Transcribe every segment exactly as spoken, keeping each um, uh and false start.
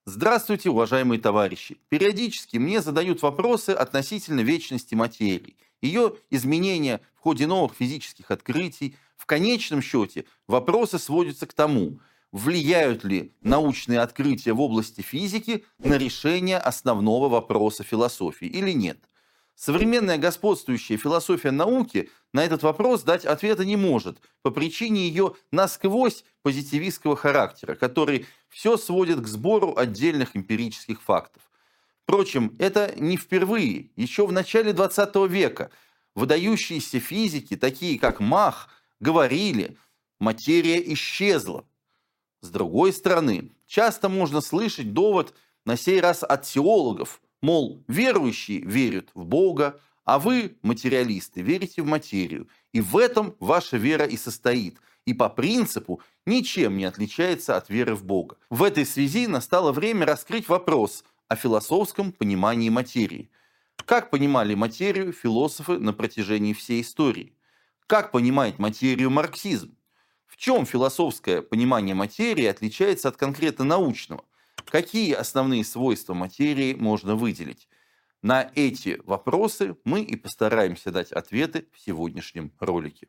Здравствуйте, уважаемые товарищи! Периодически мне задают вопросы относительно вечности материи, ее изменения в ходе новых физических открытий. В конечном счете вопросы сводятся к тому, влияют ли научные открытия в области физики на решение основного вопроса философии или нет. Современная господствующая философия науки на этот вопрос дать ответа не может по причине ее насквозь позитивистского характера, который все сводит к сбору отдельных эмпирических фактов. Впрочем, это не впервые. Еще в начале двадцатого века выдающиеся физики, такие как Мах, говорили: материя исчезла. С другой стороны, часто можно слышать довод на сей раз от теологов, мол, верующие верят в Бога, а вы, материалисты, верите в материю. И в этом ваша вера и состоит. И по принципу ничем не отличается от веры в Бога. В этой связи настало время раскрыть вопрос о философском понимании материи. Как понимали материю философы на протяжении всей истории? Как понимает материю марксизм? В чем философское понимание материи отличается от конкретно научного? Какие основные свойства материи можно выделить? На эти вопросы мы и постараемся дать ответы в сегодняшнем ролике.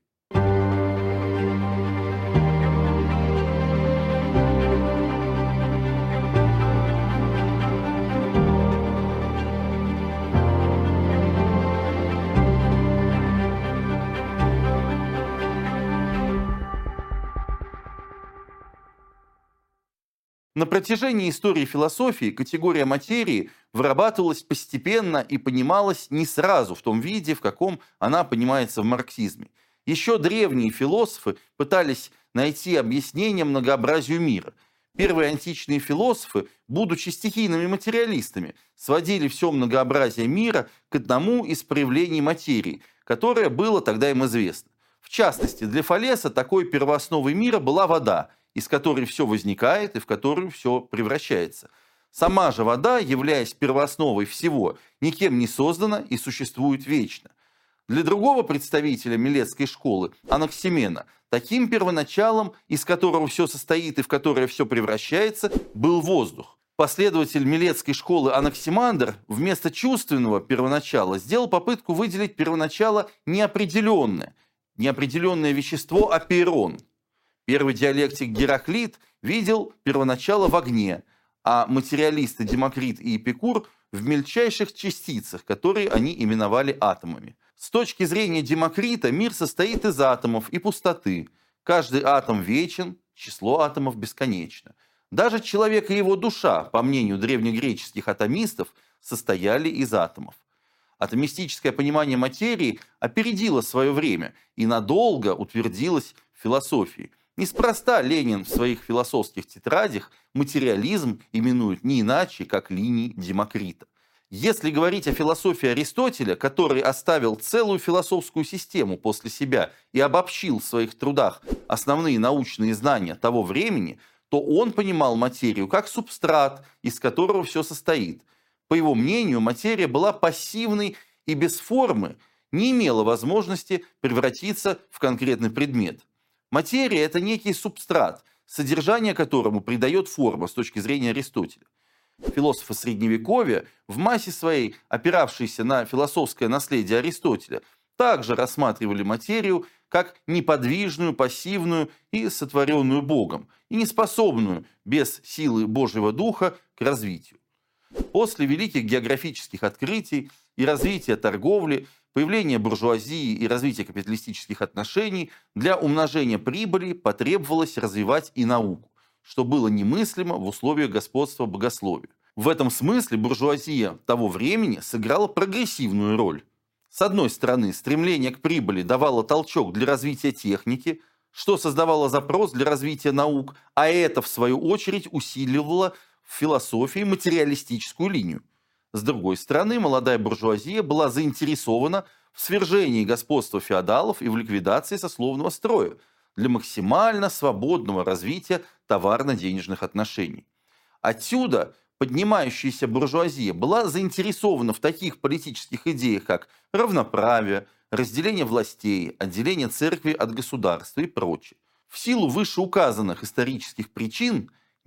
На протяжении истории философии категория материи вырабатывалась постепенно и понималась не сразу в том виде, в каком она понимается в марксизме. Еще древние философы пытались найти объяснение многообразию мира. Первые античные философы, будучи стихийными материалистами, сводили все многообразие мира к одному из проявлений материи, которое было тогда им известно. В частности, для Фалеса такой первоосновой мира была вода, из которой все возникает и в которую все превращается. Сама же вода, являясь первоосновой всего, никем не создана и существует вечно. Для другого представителя Милетской школы, Анаксимена, таким первоначалом, из которого все состоит и в которое все превращается, был воздух. Последователь Милетской школы Анаксимандр вместо чувственного первоначала сделал попытку выделить первоначало неопределенное, неопределенное вещество апейрон. Первый диалектик Гераклит видел первоначало в огне, а материалисты Демокрит и Эпикур в мельчайших частицах, которые они именовали атомами. С точки зрения Демокрита мир состоит из атомов и пустоты. Каждый атом вечен, число атомов бесконечно. Даже человек и его душа, по мнению древнегреческих атомистов, состояли из атомов. Атомистическое понимание материи опередило свое время и надолго утвердилось в философии. Неспроста Ленин в своих философских тетрадях материализм именует не иначе, как линии Демокрита. Если говорить о философии Аристотеля, который оставил целую философскую систему после себя и обобщил в своих трудах основные научные знания того времени, то он понимал материю как субстрат, из которого все состоит. По его мнению, материя была пассивной и без формы, не имела возможности превратиться в конкретный предмет. Материя – это некий субстрат, содержание которому придает форма с точки зрения Аристотеля. Философы Средневековья, в массе своей опиравшиеся на философское наследие Аристотеля, также рассматривали материю как неподвижную, пассивную и сотворенную Богом, и неспособную без силы Божьего Духа к развитию. После великих географических открытий и развития торговли, появления буржуазии и развития капиталистических отношений для умножения прибыли потребовалось развивать и науку, что было немыслимо в условиях господства богословия. В этом смысле буржуазия того времени сыграла прогрессивную роль. С одной стороны, стремление к прибыли давало толчок для развития техники, что создавало запрос для развития наук, а это, в свою очередь, усиливало в философии материалистическую линию. С другой стороны, молодая буржуазия была заинтересована в свержении господства феодалов и в ликвидации сословного строя для максимально свободного развития товарно-денежных отношений. Отсюда поднимающаяся буржуазия была заинтересована в таких политических идеях, как равноправие, разделение властей, отделение церкви от государства и прочее. В силу вышеуказанных исторических причин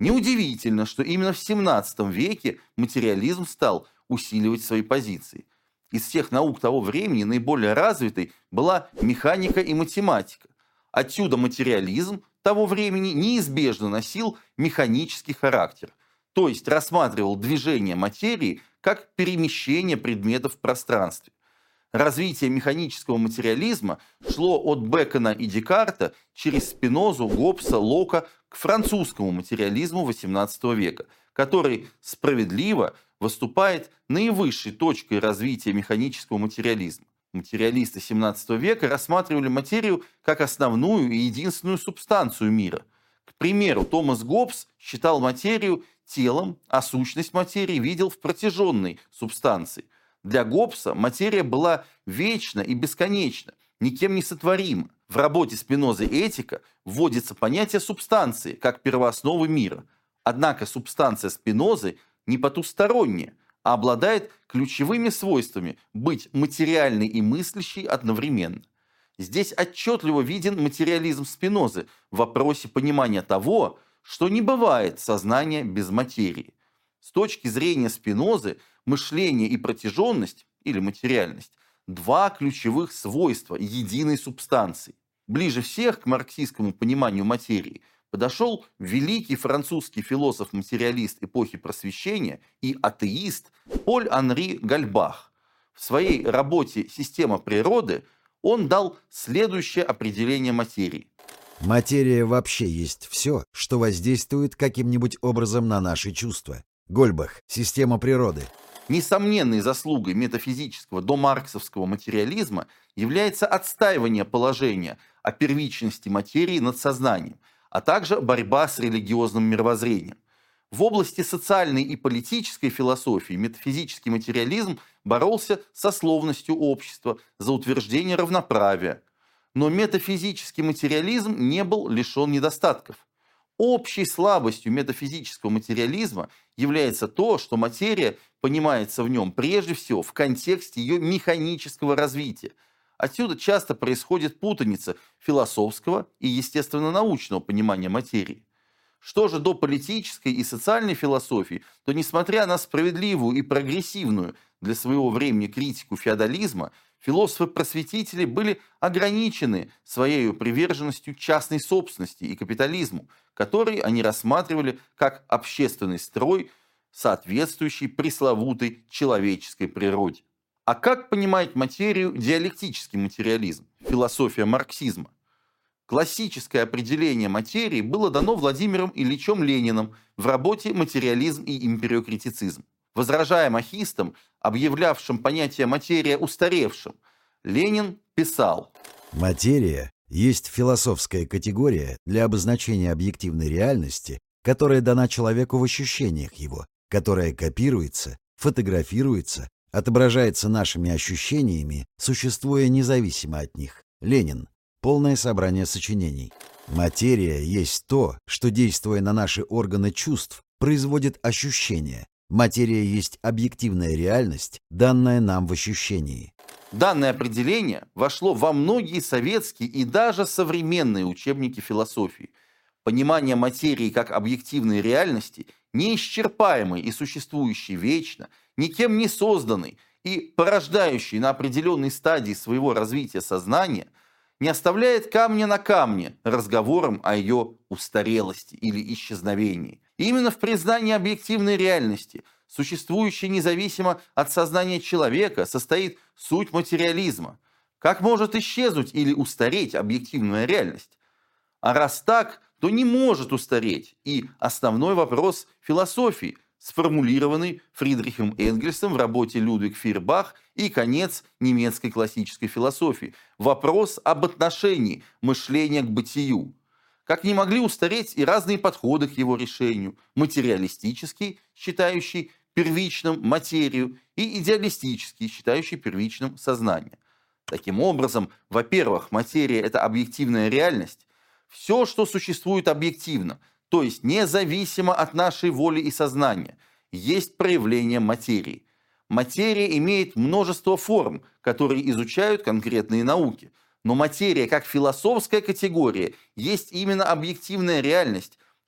Неудивительно, что именно в семнадцатом веке материализм стал усиливать свои позиции. Из всех наук того времени наиболее развитой была механика и математика. Отсюда материализм того времени неизбежно носил механический характер, то есть рассматривал движение материи как перемещение предметов в пространстве. Развитие механического материализма шло от Бекона и Декарта через Спинозу, Гоббса, Лока к французскому материализму восемнадцатого века, который справедливо выступает наивысшей точкой развития механического материализма. Материалисты семнадцатого века рассматривали материю как основную и единственную субстанцию мира. К примеру, Томас Гоббс считал материю телом, а сущность материи видел в протяженной субстанции. Для Гоббса материя была вечна и бесконечна, никем не сотворима. В работе Спинозы «Этика» вводится понятие субстанции как первоосновы мира. Однако субстанция Спинозы не потусторонняя, а обладает ключевыми свойствами быть материальной и мыслящей одновременно. Здесь отчетливо виден материализм Спинозы в вопросе понимания того, что не бывает сознания без материи. С точки зрения Спинозы, мышление и протяженность, или материальность, два ключевых свойства единой субстанции. Ближе всех к марксистскому пониманию материи подошел великий французский философ-материалист эпохи Просвещения и атеист Поль-Анри Гальбах. В своей работе «Система природы» он дал следующее определение материи. Материя вообще есть все, что воздействует каким-нибудь образом на наши чувства. Гольбах. Система природы. Несомненной заслугой метафизического домарксовского материализма является отстаивание положения о первичности материи над сознанием, а также борьба с религиозным мировоззрением. В области социальной и политической философии метафизический материализм боролся со словностью общества за утверждение равноправия. Но метафизический материализм не был лишен недостатков. Общей слабостью метафизического материализма является то, что материя понимается в нем прежде всего в контексте ее механического развития. Отсюда часто происходит путаница философского и естественно-научного понимания материи. Что же до политической и социальной философии, то несмотря на справедливую и прогрессивную для своего времени критику феодализма, философы-просветители были ограничены своей приверженностью частной собственности и капитализму, который они рассматривали как общественный строй, соответствующий пресловутой человеческой природе. А как понимает материю диалектический материализм, философия марксизма? Классическое определение материи было дано Владимиром Ильичем Лениным в работе «Материализм и империокритицизм». Возражая махистам, объявлявшим понятие «материя» устаревшим, Ленин писал: «Материя есть философская категория для обозначения объективной реальности, которая дана человеку в ощущениях его, которая копируется, фотографируется, отображается нашими ощущениями, существуя независимо от них». Ленин. Полное собрание сочинений. Материя есть то, что, действуя на наши органы чувств, производит ощущения. Материя есть объективная реальность, данная нам в ощущении. Данное определение вошло во многие советские и даже современные учебники философии. Понимание материи как объективной реальности, неисчерпаемой и существующей вечно, никем не созданной и порождающей на определенной стадии своего развития сознания, не оставляет камня на камне разговором о ее устарелости или исчезновении. И именно в признании объективной реальности, существующей независимо от сознания человека, состоит суть материализма. Как может исчезнуть или устареть объективная реальность? А раз так, то не может устареть и основной вопрос философии, сформулированный Фридрихом Энгельсом в работе «Людвиг Фейербах» и конец немецкой классической философии. Вопрос об отношении мышления к бытию. Как не могли устареть и разные подходы к его решению. Материалистический, считающий первичным материю, и идеалистический, считающий первичным сознание. Таким образом, во-первых, материя – это объективная реальность. Все, что существует объективно, то есть независимо от нашей воли и сознания, есть проявление материи. Материя имеет множество форм, которые изучают конкретные науки. Но материя как философская категория есть именно объективная реальность,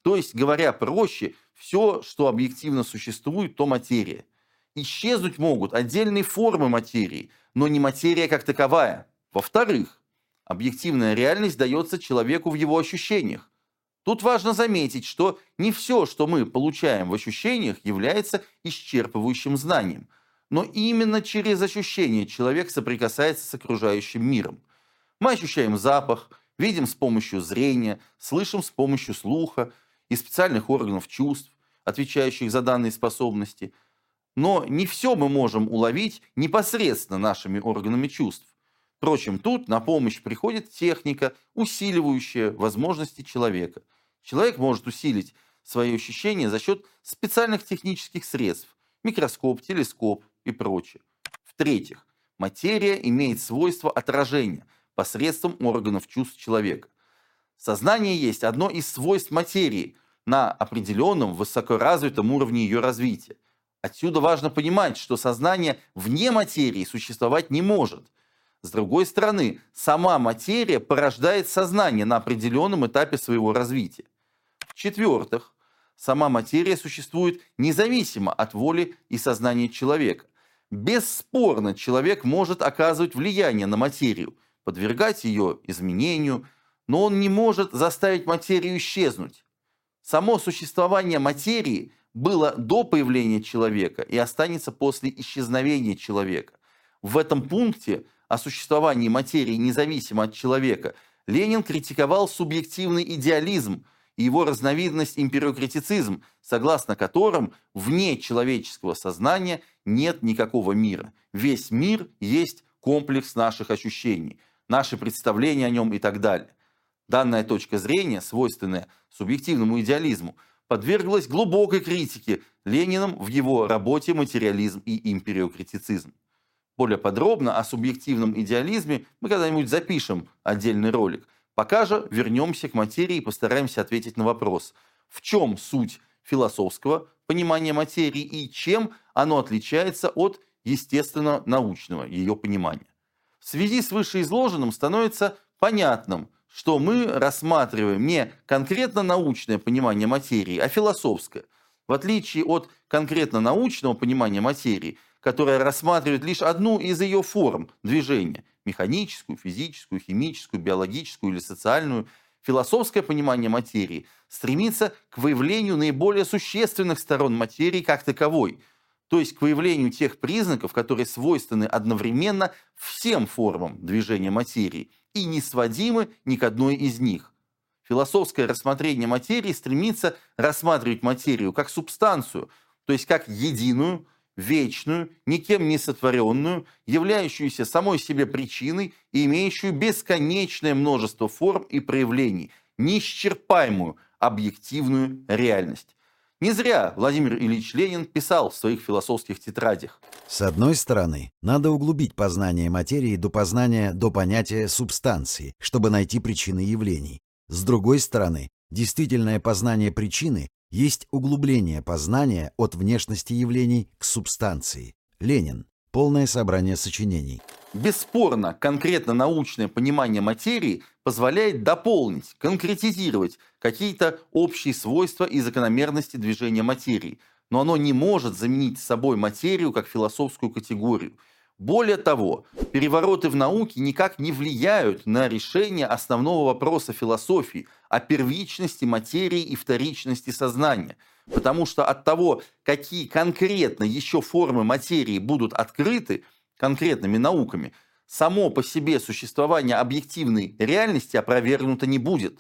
То есть, говоря проще, все, что объективно существует, то материя. Исчезнуть могут отдельные формы материи, но не материя как таковая. Во-вторых, объективная реальность дается человеку в его ощущениях. Тут важно заметить, что не все, что мы получаем в ощущениях, является исчерпывающим знанием. Но именно через ощущения человек соприкасается с окружающим миром. Мы ощущаем запах, видим с помощью зрения, слышим с помощью слуха и специальных органов чувств, отвечающих за данные способности. Но не все мы можем уловить непосредственно нашими органами чувств. Впрочем, тут на помощь приходит техника, усиливающая возможности человека. Человек может усилить свои ощущения за счет специальных технических средств – микроскоп, телескоп и прочее. В-третьих, материя имеет свойство отражения посредством органов чувств человека. Сознание есть одно из свойств материи на определенном высокоразвитом уровне ее развития. Отсюда важно понимать, что сознание вне материи существовать не может. С другой стороны, сама материя порождает сознание на определенном этапе своего развития. В-четвертых, сама материя существует независимо от воли и сознания человека. Бесспорно, человек может оказывать влияние на материю, подвергать ее изменению, но он не может заставить материю исчезнуть. Само существование материи было до появления человека и останется после исчезновения человека. В этом пункте о существовании материи независимо от человека Ленин критиковал субъективный идеализм и его разновидность эмпириокритицизм, согласно которым вне человеческого сознания нет никакого мира. Весь мир есть комплекс наших ощущений, наши представления о нем и так далее. Данная точка зрения, свойственная субъективному идеализму, подверглась глубокой критике Лениным в его работе «Материализм и эмпириокритицизм». Более подробно о субъективном идеализме мы когда-нибудь запишем отдельный ролик. Пока же вернемся к материи и постараемся ответить на вопрос, в чем суть философского понимания материи и чем оно отличается от естественно-научного ее понимания. В связи с вышеизложенным становится понятным, что мы рассматриваем не конкретно научное понимание материи, а философское. В отличие от конкретно научного понимания материи, которое рассматривает лишь одну из ее форм движения – механическую, физическую, химическую, биологическую или социальную, философское понимание материи стремится к выявлению наиболее существенных сторон материи как таковой, то есть к выявлению тех признаков, которые свойственны одновременно всем формам движения материи и не сводимы ни к одной из них. Философское рассмотрение материи стремится рассматривать материю как субстанцию, то есть как единую, вечную, никем не сотворенную, являющуюся самой себе причиной и имеющую бесконечное множество форм и проявлений, неисчерпаемую объективную реальность. Не зря Владимир Ильич Ленин писал в своих философских тетрадях: С одной стороны, надо углубить познание материи до познания до понятия субстанции, чтобы найти причины явлений. С другой стороны, действительное познание причины есть углубление познания от внешности явлений к субстанции. Ленин. Полное собрание сочинений. Бесспорно, конкретно научное понимание материи позволяет дополнить, конкретизировать какие-то общие свойства и закономерности движения материи, но оно не может заменить собой материю как философскую категорию. Более того, перевороты в науке никак не влияют на решение основного вопроса философии о первичности материи и вторичности сознания, потому что от того, какие конкретно еще формы материи будут открыты конкретными науками, само по себе существование объективной реальности опровергнуто не будет.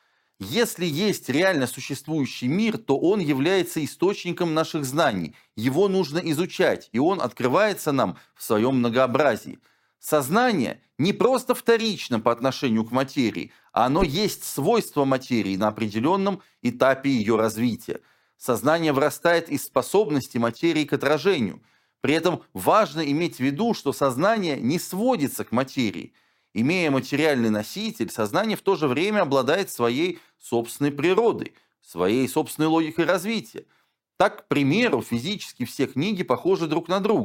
Если есть реально существующий мир, то он является источником наших знаний. Его нужно изучать, и он открывается нам в своем многообразии. Сознание не просто вторично по отношению к материи, а оно есть свойство материи на определенном этапе ее развития. Сознание вырастает из способности материи к отражению. При этом важно иметь в виду, что сознание не сводится к материи. Имея материальный носитель, сознание в то же время обладает своей собственной природой, своей собственной логикой развития. Так, к примеру, физически все книги похожи друг на друга,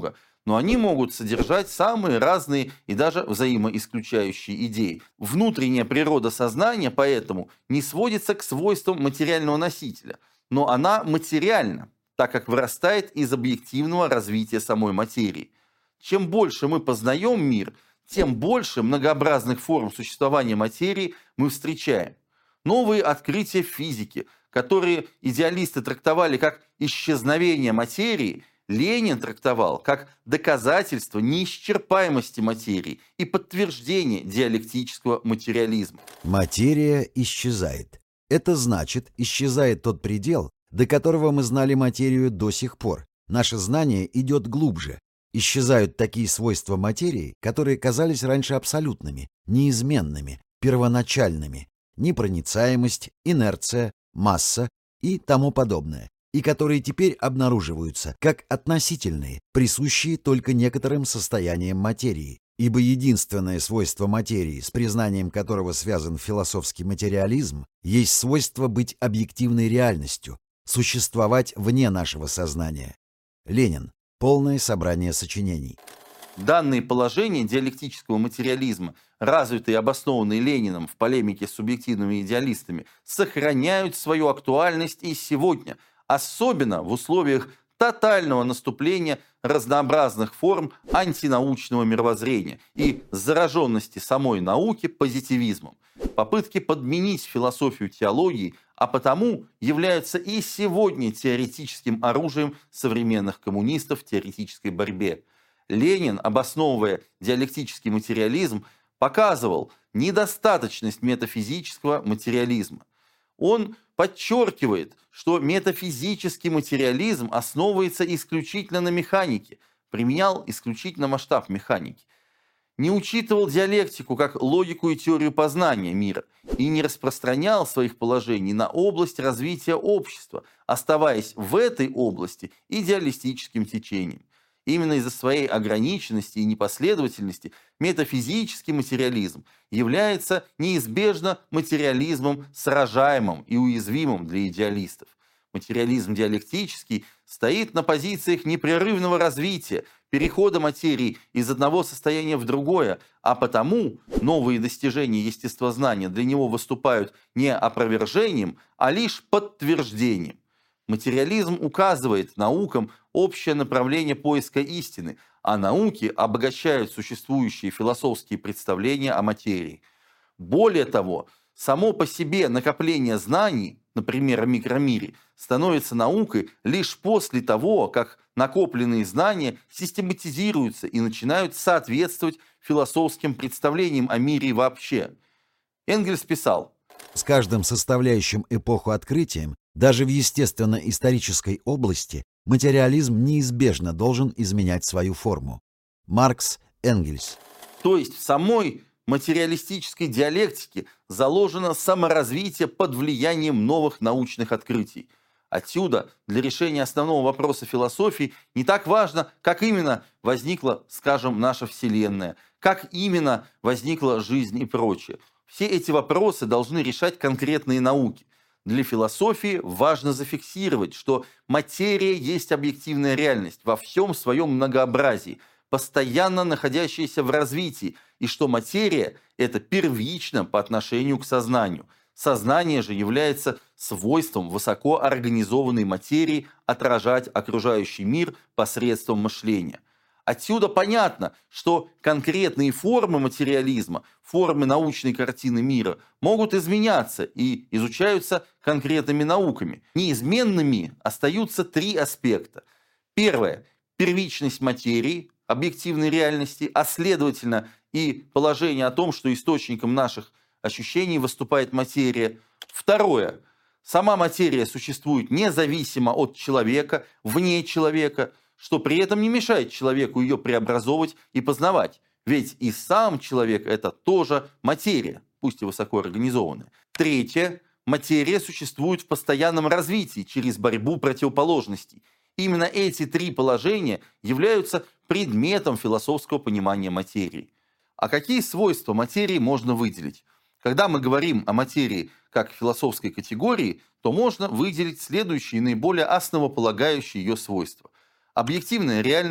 но они могут содержать самые разные и даже взаимоисключающие идеи. Внутренняя природа сознания поэтому не сводится к свойствам материального носителя, но она материальна, так как вырастает из объективного развития самой материи. Чем больше мы познаем мир, тем больше многообразных форм существования материи мы встречаем. Новые открытия физики, которые идеалисты трактовали как исчезновение материи, Ленин трактовал как доказательство неисчерпаемости материи и подтверждение диалектического материализма. Материя исчезает. Это значит, исчезает тот предел, до которого мы знали материю до сих пор. Наше знание идет глубже. Исчезают такие свойства материи, которые казались раньше абсолютными, неизменными, первоначальными. Непроницаемость, инерция, масса и тому подобное, и которые теперь обнаруживаются как относительные, присущие только некоторым состояниям материи. Ибо единственное свойство материи, с признанием которого связан философский материализм, есть свойство быть объективной реальностью, существовать вне нашего сознания. Ленин. Полное собрание сочинений. Данные положения диалектического материализма, развитые и обоснованные Лениным в полемике с субъективными идеалистами, сохраняют свою актуальность и сегодня, особенно в условиях тотального наступления разнообразных форм антинаучного мировоззрения и зараженности самой науки позитивизмом. Попытки подменить философию теологии, а потому являются и сегодня теоретическим оружием современных коммунистов в теоретической борьбе. Ленин, обосновывая диалектический материализм, показывал недостаточность метафизического материализма. Он подчеркивает, что метафизический материализм основывается исключительно на механике, применял исключительно масштаб механики, не учитывал диалектику как логику и теорию познания мира и не распространял своих положений на область развития общества, оставаясь в этой области идеалистическим течением. Именно из-за своей ограниченности и непоследовательности метафизический материализм является неизбежно материализмом сражаемым и уязвимым для идеалистов. Материализм диалектический стоит на позициях непрерывного развития, перехода материи из одного состояния в другое, а потому новые достижения естествознания для него выступают не опровержением, а лишь подтверждением. Материализм указывает наукам общее направление поиска истины, а науки обогащают существующие философские представления о материи. Более того, само по себе накопление знаний, например, о микромире, становится наукой лишь после того, как накопленные знания систематизируются и начинают соответствовать философским представлениям о мире вообще. Энгельс писал: С каждым составляющим эпоху открытием, даже в естественно-исторической области, материализм неизбежно должен изменять свою форму. Маркс, Энгельс. То есть в самой материалистической диалектике заложено саморазвитие под влиянием новых научных открытий. Отсюда для решения основного вопроса философии не так важно, как именно возникла, скажем, наша Вселенная, как именно возникла жизнь и прочее. Все эти вопросы должны решать конкретные науки. Для философии важно зафиксировать, что материя есть объективная реальность во всем своем многообразии, постоянно находящаяся в развитии, и что материя – это первично по отношению к сознанию. Сознание же является свойством высокоорганизованной материи отражать окружающий мир посредством мышления. Отсюда понятно, что конкретные формы материализма, формы научной картины мира могут изменяться и изучаются конкретными науками. Неизменными остаются три аспекта. Первое – первичность материи, объективной реальности, а следовательно и положение о том, что источником наших ощущений выступает материя. Второе – сама материя существует независимо от человека, вне человека, что при этом не мешает человеку ее преобразовывать и познавать. Ведь и сам человек – это тоже материя, пусть и высокоорганизованная. Третье – материя существует в постоянном развитии через борьбу противоположностей. Именно эти три положения являются предметом философского понимания материи. А какие свойства материи можно выделить? Когда мы говорим о материи как философской категории, то можно выделить следующие наиболее основополагающие ее свойства. Объективная реальность,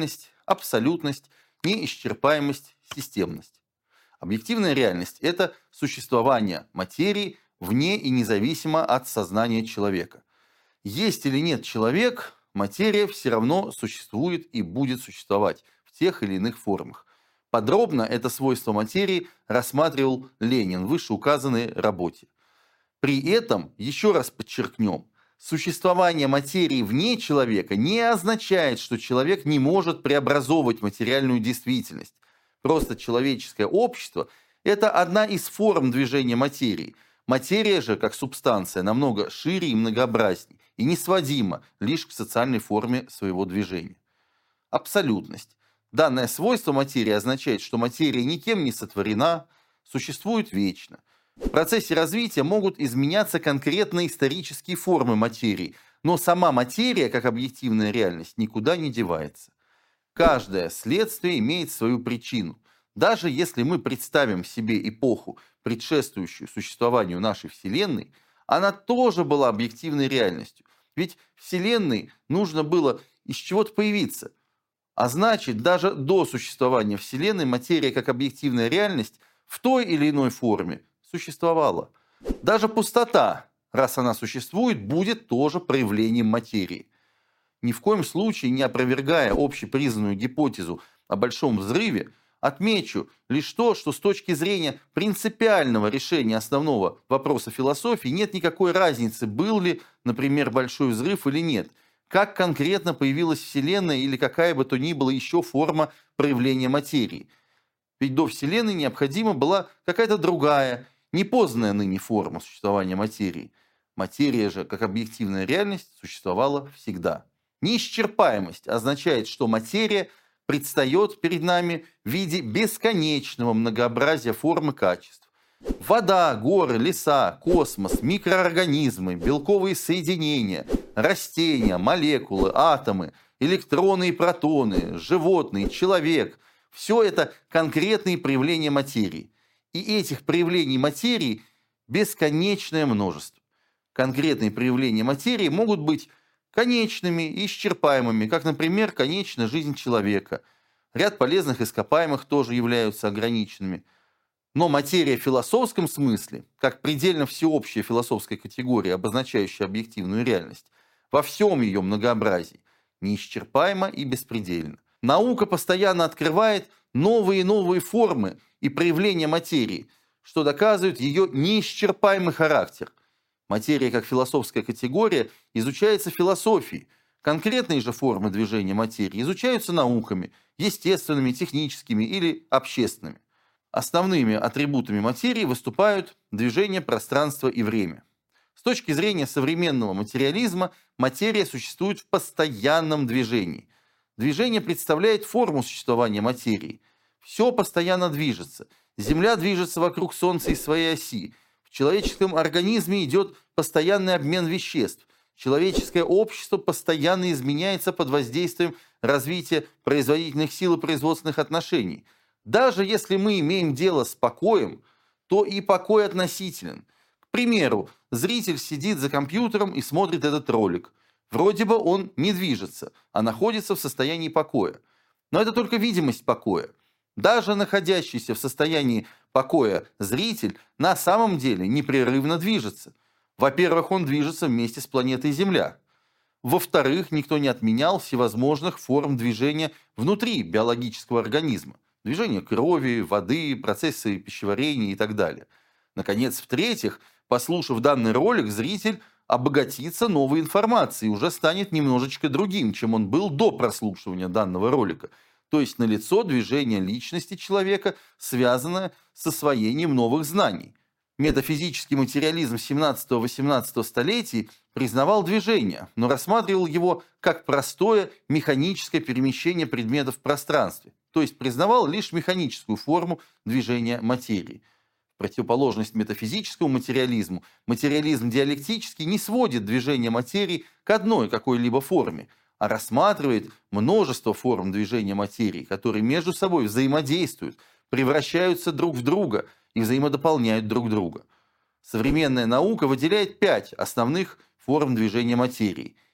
абсолютность, неисчерпаемость, системность. Объективная реальность – это существование материи вне и независимо от сознания человека. Есть или нет человек, материя все равно существует и будет существовать в тех или иных формах. Подробно это свойство материи рассматривал Ленин в вышеуказанной работе. При этом, еще раз подчеркнем, существование материи вне человека не означает, что человек не может преобразовывать материальную действительность. Просто человеческое общество – это одна из форм движения материи. Материя же, как субстанция, намного шире и многообразнее, и не сводима лишь к социальной форме своего движения. Абсолютность. Данное свойство материи означает, что материя никем не сотворена, существует вечно. В процессе развития могут изменяться конкретные исторические формы материи, но сама материя, как объективная реальность, никуда не девается. Каждое следствие имеет свою причину. Даже если мы представим себе эпоху, предшествующую существованию нашей Вселенной, она тоже была объективной реальностью. Ведь Вселенной нужно было из чего-то появиться. А значит, даже до существования Вселенной материя как объективная реальность в той или иной форме существовала. Даже пустота, раз она существует, будет тоже проявлением материи. Ни в коем случае не опровергая общепризнанную гипотезу о Большом взрыве, отмечу лишь то, что с точки зрения принципиального решения основного вопроса философии нет никакой разницы, был ли, например, Большой взрыв или нет, как конкретно появилась Вселенная или какая бы то ни была еще форма проявления материи. Ведь до Вселенной необходима была какая-то другая, непознанная ныне форма существования материи. Материя же, как объективная реальность, существовала всегда. Неисчерпаемость означает, что материя предстает перед нами в виде бесконечного многообразия форм и качеств. Вода, горы, леса, космос, микроорганизмы, белковые соединения, растения, молекулы, атомы, электроны и протоны, животные, человек – все это конкретные проявления материи. И этих проявлений материи бесконечное множество. Конкретные проявления материи могут быть конечными и исчерпаемыми, как, например, конечна жизнь человека. Ряд полезных ископаемых тоже являются ограниченными. Но материя в философском смысле, как предельно всеобщая философская категория, обозначающая объективную реальность, во всем ее многообразии, неисчерпаема и беспредельна. Наука постоянно открывает новые и новые формы и проявления материи, что доказывает ее неисчерпаемый характер. Материя как философская категория изучается философией. Конкретные же формы движения материи изучаются науками, естественными, техническими или общественными. Основными атрибутами материи выступают движение, пространство и время. С точки зрения современного материализма, материя существует в постоянном движении. Движение представляет форму существования материи. Все постоянно движется. Земля движется вокруг Солнца и своей оси. В человеческом организме идет постоянный обмен веществ. Человеческое общество постоянно изменяется под воздействием развития производительных сил и производственных отношений. Даже если мы имеем дело с покоем, то и покой относителен. К примеру, зритель сидит за компьютером и смотрит этот ролик. Вроде бы он не движется, а находится в состоянии покоя. Но это только видимость покоя. Даже находящийся в состоянии покоя зритель на самом деле непрерывно движется. Во-первых, он движется вместе с планетой Земля. Во-вторых, никто не отменял всевозможных форм движения внутри биологического организма. Движение крови, воды, процессы пищеварения и так далее. Наконец, в-третьих, послушав данный ролик, зритель обогатится новой информацией и уже станет немножечко другим, чем он был до прослушивания данного ролика. То есть налицо движение личности человека, связанное с освоением новых знаний. Метафизический материализм семнадцатого-восемнадцатого столетий признавал движение, но рассматривал его как простое механическое перемещение предметов в пространстве, то есть признавал лишь механическую форму движения материи. В противоположность метафизическому материализму, материализм диалектический не сводит движение материи к одной какой-либо форме, а рассматривает множество форм движения материи, которые между собой взаимодействуют, превращаются друг в друга и взаимодополняют друг друга. Современная наука выделяет пять основных форм движения материи.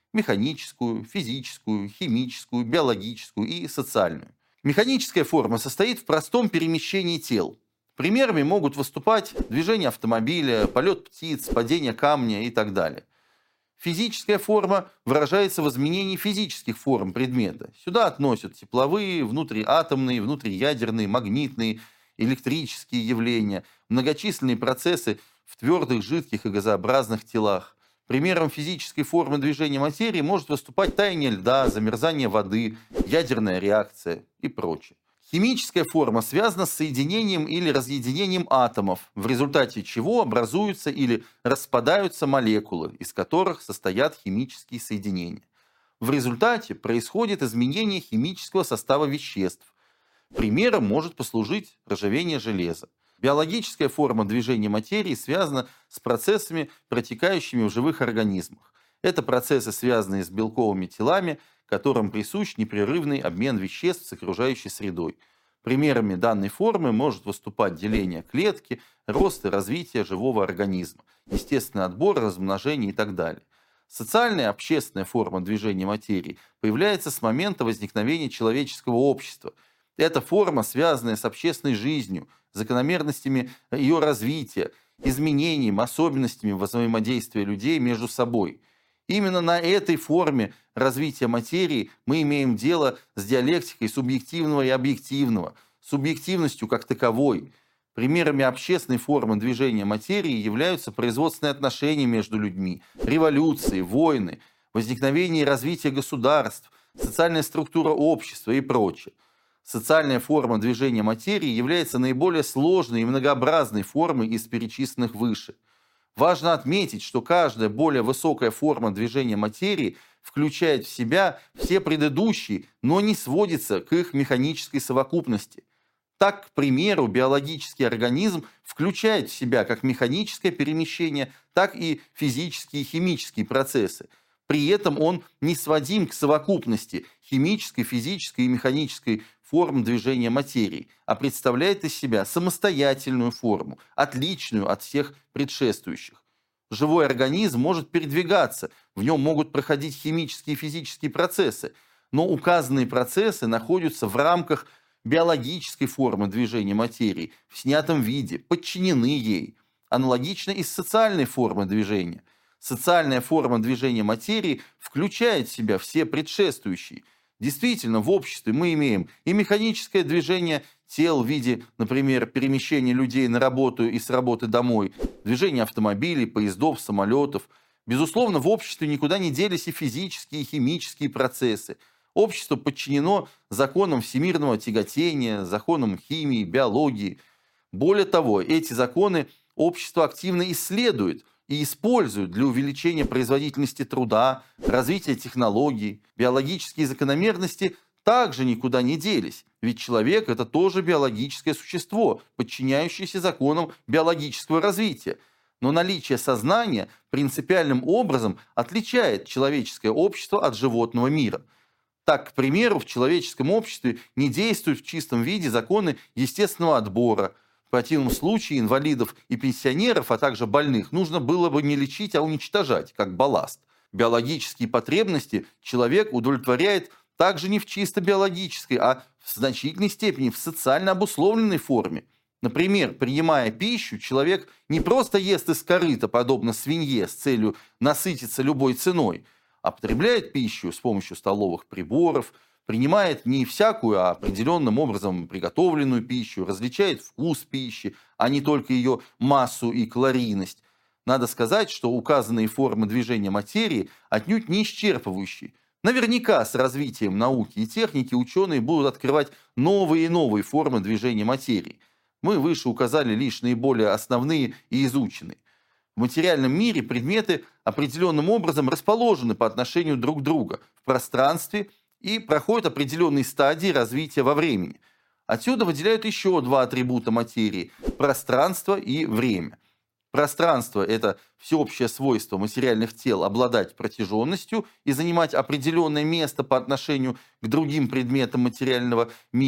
механическую, физическую, химическую, биологическую и социальную. Механическая форма состоит в простом перемещении тел. Примерами могут выступать движение автомобиля, полет птиц, падение камня и так далее. Физическая форма выражается в изменении физических форм предмета. Сюда относят тепловые, внутриатомные, внутриядерные, магнитные, электрические явления, многочисленные процессы в твердых, жидких и газообразных телах. Примером физической формы движения материи может выступать таяние льда, замерзание воды, ядерная реакция и прочее. Химическая форма связана с соединением или разъединением атомов, в результате чего образуются или распадаются молекулы, из которых состоят химические соединения. В результате происходит изменение химического состава веществ. Примером может послужить ржавение железа. Биологическая форма движения материи связана с процессами, протекающими в живых организмах. Это процессы, связанные с белковыми телами, которым присущ непрерывный обмен веществ с окружающей средой. Примерами данной формы может выступать деление клетки, рост и развитие живого организма, естественный отбор, размножение и так далее. Социальная общественная форма движения материи появляется с момента возникновения человеческого общества. Эта форма, связанная с общественной жизнью, закономерностями ее развития, изменениями, особенностями взаимодействия людей между собой. Именно на этой форме развития материи мы имеем дело с диалектикой субъективного и объективного, субъективностью как таковой. Примерами общественной формы движения материи являются производственные отношения между людьми, революции, войны, возникновение и развитие государств, социальная структура общества и прочее. Социальная форма движения материи является наиболее сложной и многообразной формой из перечисленных выше. Важно отметить, что каждая более высокая форма движения материи включает в себя все предыдущие, но не сводится к их механической совокупности. Так, к примеру, биологический организм включает в себя как механическое перемещение, так и физические и химические процессы. При этом он не сводим к совокупности химической, физической и механической форм движения материи, а представляет из себя самостоятельную форму, отличную от всех предшествующих. Живой организм может передвигаться, в нем могут проходить химические и физические процессы, но указанные процессы находятся в рамках биологической формы движения материи, в снятом виде, подчинены ей. Аналогично и с социальной формой движения. Социальная форма движения материи включает в себя все предшествующие. Действительно, в обществе мы имеем и механическое движение тел в виде, например, перемещения людей на работу и с работы домой, движение автомобилей, поездов, самолетов. Безусловно, в обществе никуда не делись и физические, и химические процессы. Общество подчинено законам всемирного тяготения, законам химии, биологии. Более того, эти законы общество активно исследует и используют для увеличения производительности труда, развития технологий. Биологические закономерности также никуда не делись, ведь человек – это тоже биологическое существо, подчиняющееся законам биологического развития. Но наличие сознания принципиальным образом отличает человеческое общество от животного мира. Так, к примеру, в человеческом обществе не действуют в чистом виде законы естественного отбора. В противном случае инвалидов и пенсионеров, а также больных, нужно было бы не лечить, а уничтожать, как балласт. Биологические потребности человек удовлетворяет также не в чисто биологической, а в значительной степени в социально обусловленной форме. Например, принимая пищу, человек не просто ест из корыта, подобно свинье, с целью насытиться любой ценой, а потребляет пищу с помощью столовых приборов, принимает не всякую, а определенным образом приготовленную пищу, различает вкус пищи, а не только ее массу и калорийность. Надо сказать, что указанные формы движения материи отнюдь не исчерпывающие. Наверняка с развитием науки и техники ученые будут открывать новые и новые формы движения материи. Мы выше указали лишь наиболее основные и изученные. В материальном мире предметы определенным образом расположены по отношению друг к другу в пространстве и проходят определенные стадии развития во времени. Отсюда выделяют еще два атрибута материи – пространство и время. Пространство – это всеобщее свойство материальных тел обладать протяженностью и занимать определенное место по отношению к другим предметам материального мира.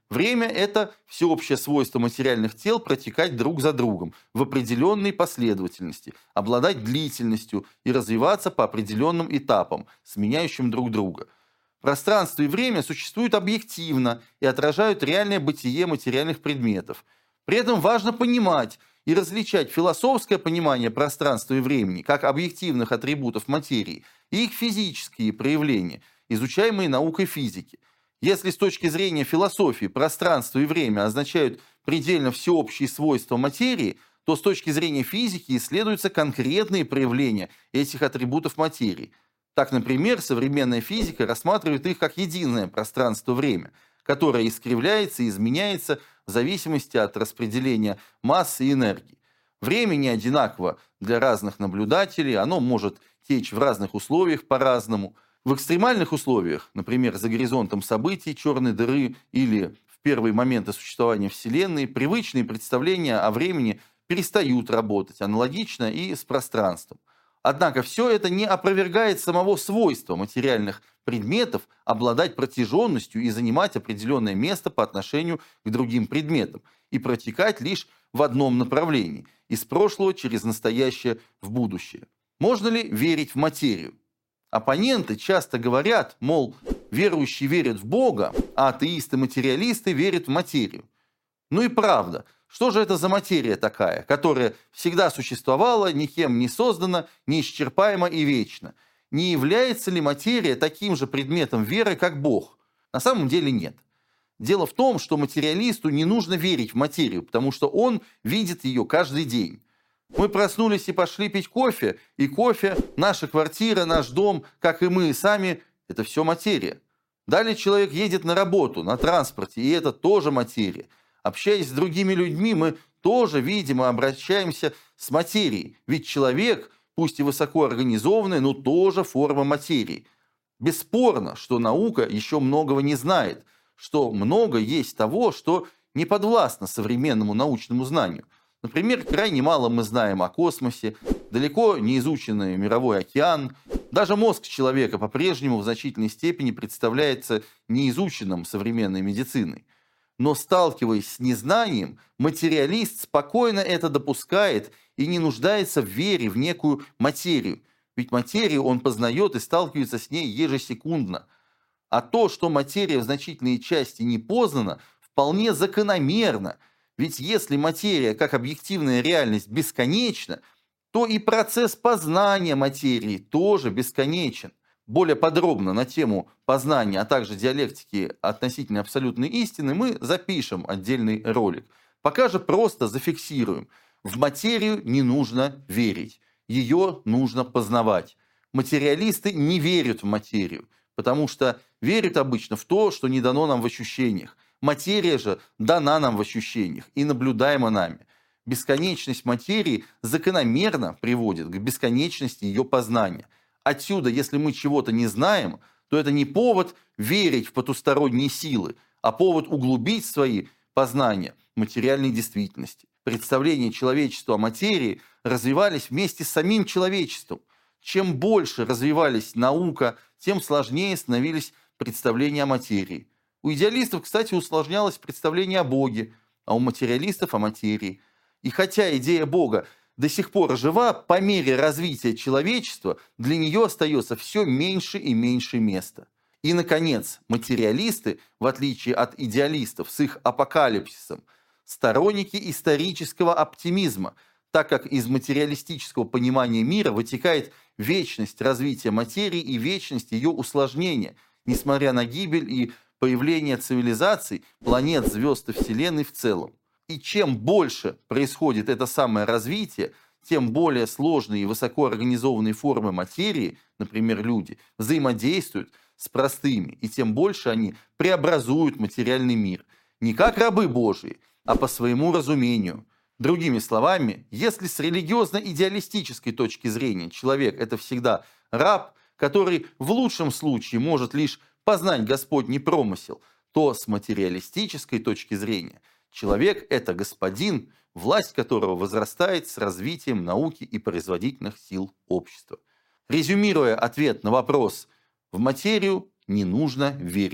Время – это всеобщее свойство материальных тел протекать друг за другом в определенной последовательности, обладать длительностью и развиваться по определенным этапам, сменяющим друг друга. Пространство и время существуют объективно и отражают реальное бытие материальных предметов. При этом важно понимать и различать философское понимание пространства и времени как объективных атрибутов материи и их физические проявления, изучаемые наукой физики. Если с точки зрения философии пространство и время означают предельно всеобщие свойства материи, то с точки зрения физики исследуются конкретные проявления этих атрибутов материи. Так, например, современная физика рассматривает их как единое пространство-время, которое искривляется и изменяется в зависимости от распределения массы и энергии. Время не одинаково для разных наблюдателей, оно может течь в разных условиях по-разному. В экстремальных условиях, например, за горизонтом событий, черной дыры или в первые моменты существования Вселенной, привычные представления о времени перестают работать, аналогично и с пространством. Однако все это не опровергает самого свойства материальных предметов обладать протяженностью и занимать определенное место по отношению к другим предметам и протекать лишь в одном направлении – из прошлого через настоящее в будущее. Можно ли верить в материю? Оппоненты часто говорят, мол, верующие верят в Бога, а атеисты-материалисты верят в материю. Ну и правда, что же это за материя такая, которая всегда существовала, никем не создана, неисчерпаема и вечна? Не является ли материя таким же предметом веры, как Бог? На самом деле нет. Дело в том, что материалисту не нужно верить в материю, потому что он видит ее каждый день. Мы проснулись и пошли пить кофе, и кофе, наша квартира, наш дом, как и мы сами, это все материя. Далее человек едет на работу, на транспорте, и это тоже материя. Общаясь с другими людьми, мы тоже видим и обращаемся с материей. Ведь человек, пусть и высокоорганизованный, но тоже форма материи. Бесспорно, что наука еще многого не знает, что много есть того, что не подвластно современному научному знанию. Например, крайне мало мы знаем о космосе, далеко не изученный мировой океан. Даже мозг человека по-прежнему в значительной степени представляется неизученным современной медициной. Но сталкиваясь с незнанием, материалист спокойно это допускает и не нуждается в вере в некую материю. Ведь материю он познает и сталкивается с ней ежесекундно. А то, что материя в значительной части не познана, вполне закономерно. Ведь если материя как объективная реальность бесконечна, то и процесс познания материи тоже бесконечен. Более подробно на тему познания, а также диалектики относительно абсолютной истины мы запишем отдельный ролик. Пока же просто зафиксируем. В материю не нужно верить, ее нужно познавать. Материалисты не верят в материю, потому что верят обычно в то, что не дано нам в ощущениях. Материя же дана нам в ощущениях и наблюдаема нами. Бесконечность материи закономерно приводит к бесконечности ее познания. Отсюда, если мы чего-то не знаем, то это не повод верить в потусторонние силы, а повод углубить свои познания материальной действительности. Представления человечества о материи развивались вместе с самим человечеством. Чем больше развивались наука, тем сложнее становились представления о материи. У идеалистов, кстати, усложнялось представление о Боге, а у материалистов о материи. И хотя идея Бога до сих пор жива, по мере развития человечества для нее остается все меньше и меньше места. И, наконец, материалисты, в отличие от идеалистов с их апокалипсисом, сторонники исторического оптимизма, так как из материалистического понимания мира вытекает вечность развития материи и вечность ее усложнения, несмотря на гибель и появление цивилизаций, планет, звезд и Вселенной в целом. И чем больше происходит это самое развитие, тем более сложные и высокоорганизованные формы материи, например, люди, взаимодействуют с простыми, и тем больше они преобразуют материальный мир. Не как рабы Божии, а по своему разумению. Другими словами, если с религиозно-идеалистической точки зрения человек – это всегда раб, который в лучшем случае может лишь познать Господний промысел, то с материалистической точки зрения человек – это господин, власть которого возрастает с развитием науки и производительных сил общества. Резюмируя ответ на вопрос, в материю не нужно верить.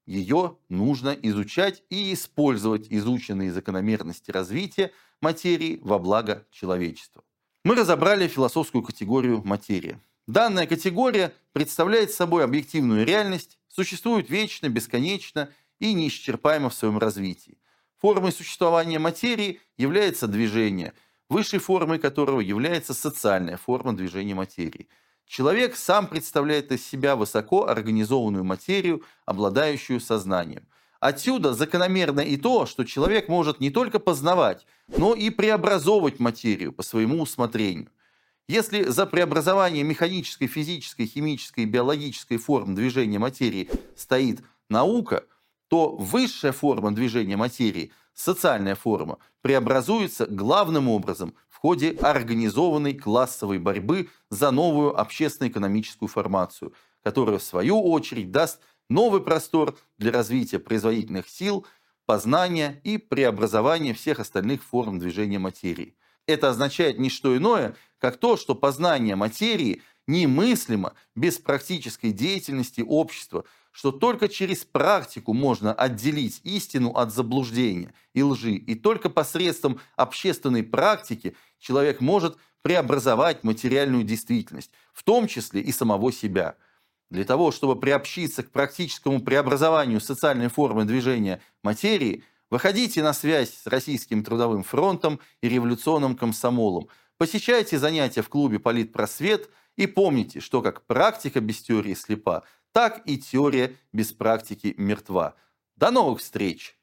ее нужно изучать и использовать изученные закономерности развития материи во благо человечества. Мы разобрали философскую категорию материи. Данная категория представляет собой объективную реальность, существует вечно, бесконечно и неисчерпаемо в своем развитии. Формой существования материи является движение, высшей формой которого является социальная форма движения материи. Человек сам представляет из себя высоко организованную материю, обладающую сознанием. Отсюда закономерно и то, что человек может не только познавать, но и преобразовывать материю по своему усмотрению. Если за преобразование механической, физической, химической и биологической форм движения материи стоит наука, то высшая форма движения материи, социальная форма, преобразуется главным образом в ходе организованной классовой борьбы за новую общественно-экономическую формацию, которая в свою очередь даст новый простор для развития производительных сил, познания и преобразования всех остальных форм движения материи. Это означает не что иное, как то, что познание материи немыслимо без практической деятельности общества, что только через практику можно отделить истину от заблуждения и лжи, и только посредством общественной практики человек может преобразовать материальную действительность, в том числе и самого себя. Для того, чтобы приобщиться к практическому преобразованию социальной формы движения материи, выходите на связь с Российским трудовым фронтом и революционным комсомолом, посещайте занятия в клубе «Политпросвет» и помните, что как практика без теории слепа, так и теория без практики мертва. До новых встреч!